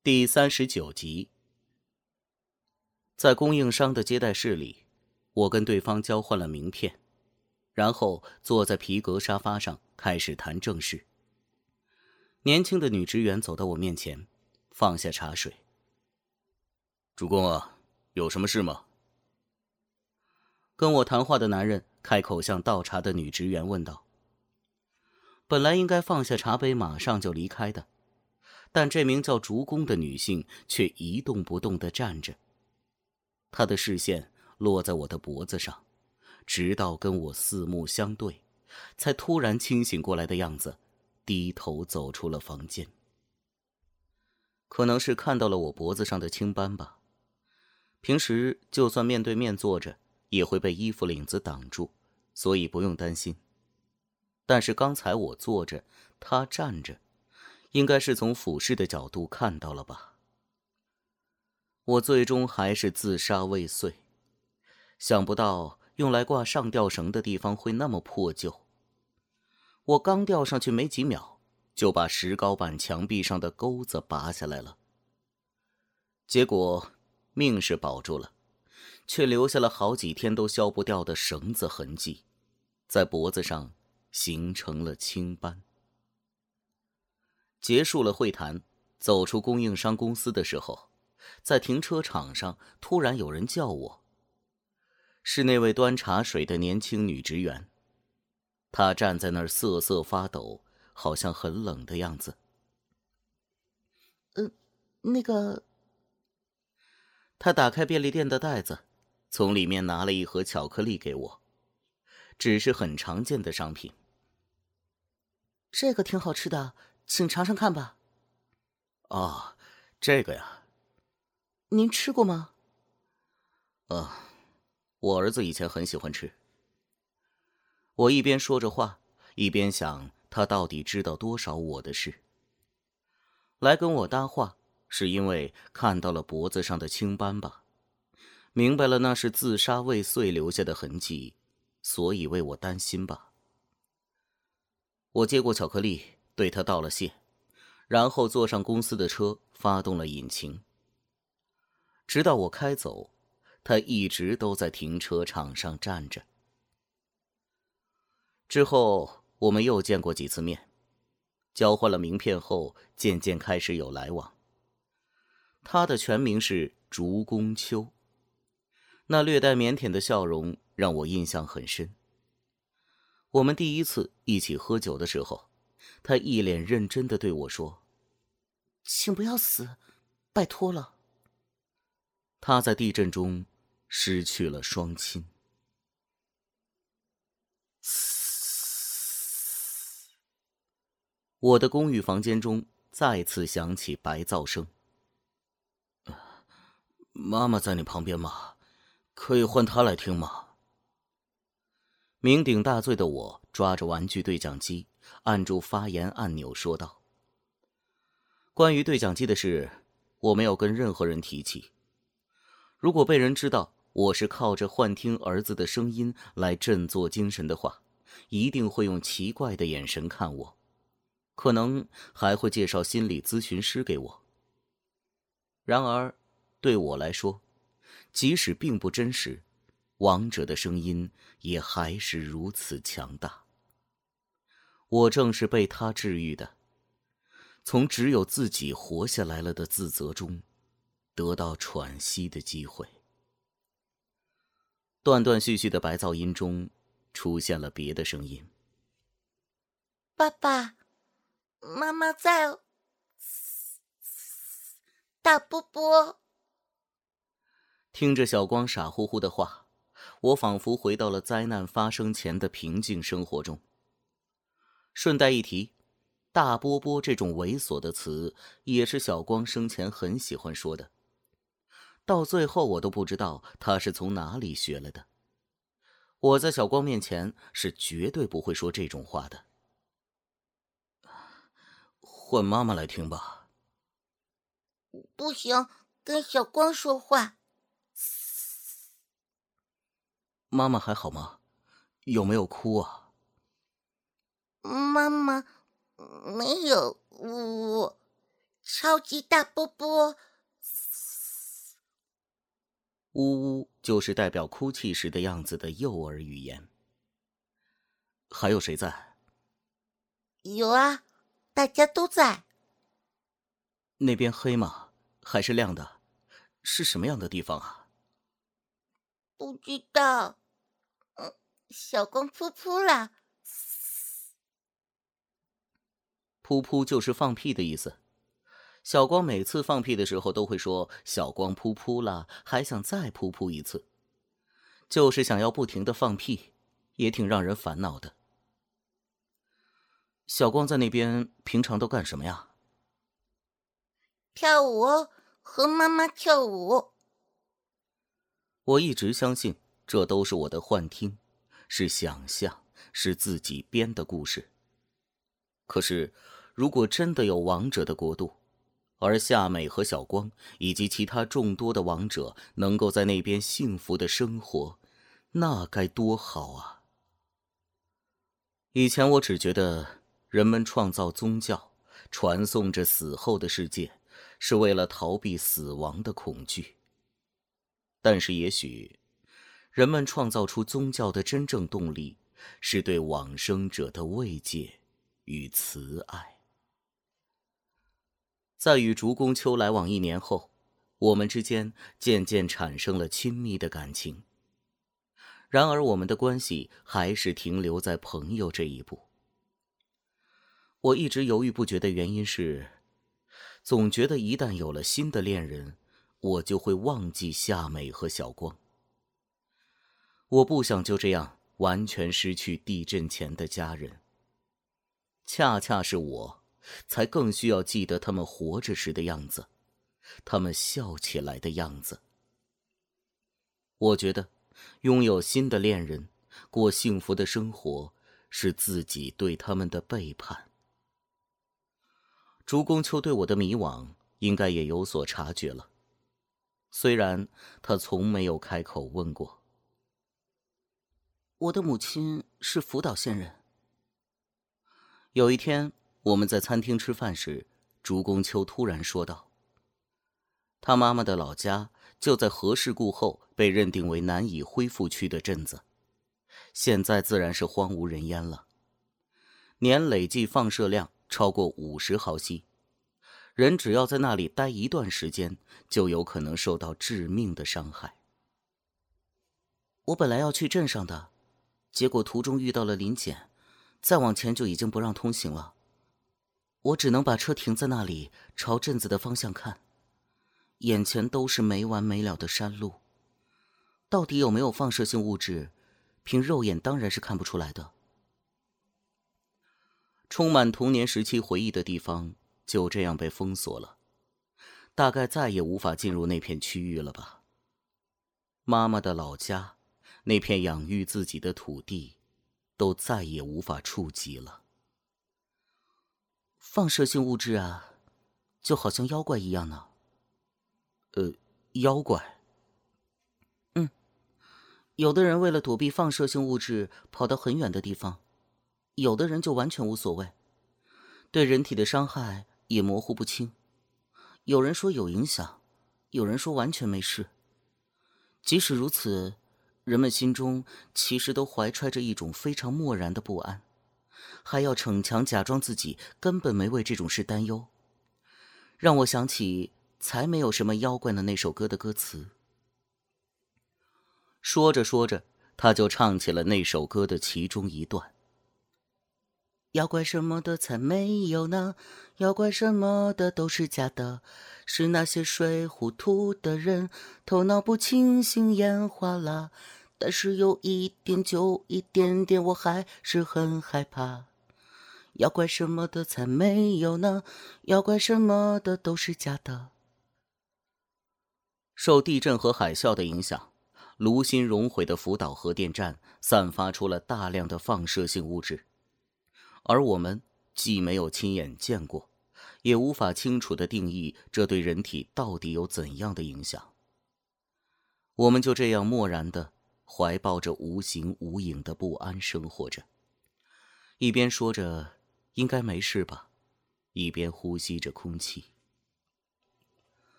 第39集。在供应商的接待室里，我跟对方交换了名片，然后坐在皮革沙发上开始谈正事。年轻的女职员走到我面前，放下茶水。主公啊，有什么事吗？跟我谈话的男人开口向倒茶的女职员问道。本来应该放下茶杯马上就离开的，但这名叫竹宫的女性却一动不动地站着。她的视线落在我的脖子上，直到跟我四目相对，才突然清醒过来的样子，低头走出了房间。可能是看到了我脖子上的青斑吧，平时就算面对面坐着，也会被衣服领子挡住，所以不用担心。但是刚才我坐着，她站着，应该是从俯视的角度看到了吧。我最终还是自杀未遂，想不到用来挂上吊绳的地方会那么破旧。我刚吊上去没几秒，就把石膏板墙壁上的钩子拔下来了。结果命是保住了，却留下了好几天都消不掉的绳子痕迹，在脖子上形成了青斑。结束了会谈，走出供应商公司的时候，在停车场上突然有人叫我，是那位端茶水的年轻女职员。她站在那儿瑟瑟发抖，好像很冷的样子。那个……她打开便利店的袋子，从里面拿了一盒巧克力给我，只是很常见的商品。这个挺好吃的，请尝尝看吧。哦，这个呀。您吃过吗？我儿子以前很喜欢吃。我一边说着话，一边想他到底知道多少我的事。来跟我搭话，是因为看到了脖子上的青斑吧，明白了那是自杀未遂留下的痕迹，所以为我担心吧。我接过巧克力，对他道了谢，然后坐上公司的车，发动了引擎。直到我开走，他一直都在停车场上站着。之后我们又见过几次面，交换了名片后，渐渐开始有来往。他的全名是竹宫秋，那略带腼腆的笑容让我印象很深。我们第一次一起喝酒的时候，他一脸认真地对我说：“请不要死，拜托了。”他在地震中失去了双亲。我的公寓房间中再次响起白噪声。妈妈在你旁边吗？可以换她来听吗？酩酊大醉的我抓着玩具对讲机，按住发言按钮说道。关于对讲机的事，我没有跟任何人提起。如果被人知道我是靠着幻听儿子的声音来振作精神的话，一定会用奇怪的眼神看我，可能还会介绍心理咨询师给我。然而对我来说，即使并不真实，亡者的声音也还是如此强大。我正是被他治愈的，从只有自己活下来了的自责中得到喘息的机会。断断续续的白噪音中出现了别的声音。 爸爸，妈妈在哦，大波波。 听着小光傻乎乎的话，我仿佛回到了灾难发生前的平静生活中。顺带一提，大波波这种猥琐的词也是小光生前很喜欢说的，到最后我都不知道他是从哪里学来的。我在小光面前是绝对不会说这种话的。换妈妈来听吧。 不行，跟小光说话。 妈妈还好吗？有没有哭啊？ 妈妈没有，我超级大波波。 呜呜就是代表哭泣时的样子的幼儿语言。还有谁在？ 有啊，大家都在。 那边黑吗？还是亮的？是什么样的地方啊？ 不知道。小光扑扑啦。 噗噗就是放屁的意思。小光每次放屁的时候都会说小光噗噗啦，还想再噗噗一次，就是想要不停的放屁，也挺让人烦恼的。小光在那边平常都干什么呀？ 跳舞哦，和妈妈跳舞。 我一直相信这都是我的幻听，是想象，是自己编的故事。可是如果真的有王者的国度，而夏美和小光以及其他众多的王者能够在那边幸福的生活，那该多好啊！以前我只觉得人们创造宗教，传颂着死后的世界，是为了逃避死亡的恐惧。但是也许人们创造出宗教的真正动力，是对往生者的慰藉与慈爱。在与竹宫秋来往1年后，我们之间渐渐产生了亲密的感情。然而我们的关系还是停留在朋友这一步。我一直犹豫不决的原因是，总觉得一旦有了新的恋人，我就会忘记夏美和小光。我不想就这样完全失去地震前的家人。恰恰是我才更需要记得他们活着时的样子，他们笑起来的样子。我觉得拥有新的恋人，过幸福的生活，是自己对他们的背叛。竹宫秋对我的迷惘应该也有所察觉了，虽然他从没有开口问过。我的母亲是福岛县人。有一天我们在餐厅吃饭时，竹宫秋突然说道，他妈妈的老家就在核事故后被认定为难以恢复区的镇子，现在自然是荒无人烟了，年累计放射量超过50毫西，人只要在那里待一段时间，就有可能受到致命的伤害。我本来要去镇上的，结果途中遇到了临检，再往前就已经不让通行了。我只能把车停在那里，朝镇子的方向看，眼前都是没完没了的山路，到底有没有放射性物质，凭肉眼当然是看不出来的。充满童年时期回忆的地方就这样被封锁了，大概再也无法进入那片区域了吧。妈妈的老家，那片养育自己的土地，都再也无法触及了。放射性物质啊，就好像妖怪一样呢。妖怪？有的人为了躲避放射性物质跑到很远的地方，有的人就完全无所谓，对人体的伤害也模糊不清。有人说有影响，有人说完全没事。即使如此，人们心中其实都怀揣着一种非常漠然的不安，还要逞强假装自己根本没为这种事担忧，让我想起才没有什么妖怪的那首歌的歌词。说着说着，他就唱起了那首歌的其中一段。妖怪什么的才没有呢，妖怪什么的都是假的，是那些睡糊涂的人，头脑不清醒眼花了，但是有一点就一点点，我还是很害怕。妖怪什么的才没有呢，妖怪什么的都是假的。受地震和海啸的影响，炉心熔毁的福岛核电站散发出了大量的放射性物质，而我们既没有亲眼见过，也无法清楚地定义这对人体到底有怎样的影响。我们就这样漠然地怀抱着无形无影的不安生活着，一边说着应该没事吧，一边呼吸着空气。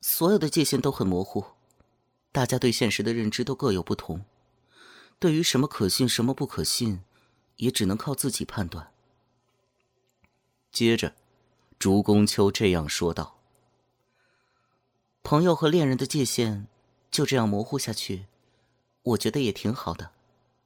所有的界限都很模糊，大家对现实的认知都各有不同，对于什么可信什么不可信，也只能靠自己判断。接着，竹宫秋这样说道：朋友和恋人的界限就这样模糊下去，我觉得也挺好的。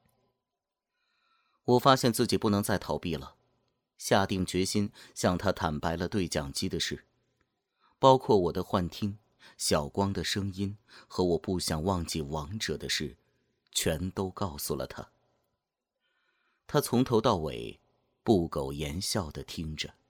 我发现自己不能再逃避了，下定决心向他坦白了对讲机的事，包括我的幻听、小光的声音和我不想忘记王者的事，全都告诉了他。他从头到尾不苟言笑地听着。